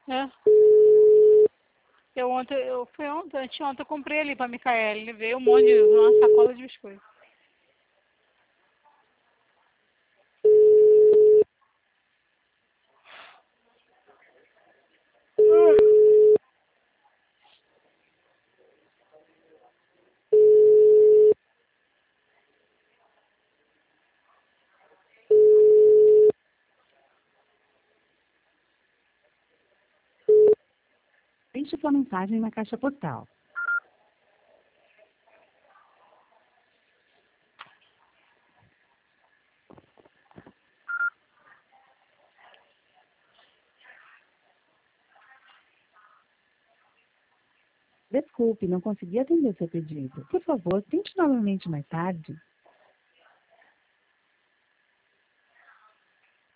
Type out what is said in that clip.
É. Anteontem eu comprei ali pra Micaele. Ele veio uma sacola de biscoito. Deixe sua mensagem na caixa postal. Desculpe, não consegui atender seu pedido. Por favor, tente novamente mais tarde.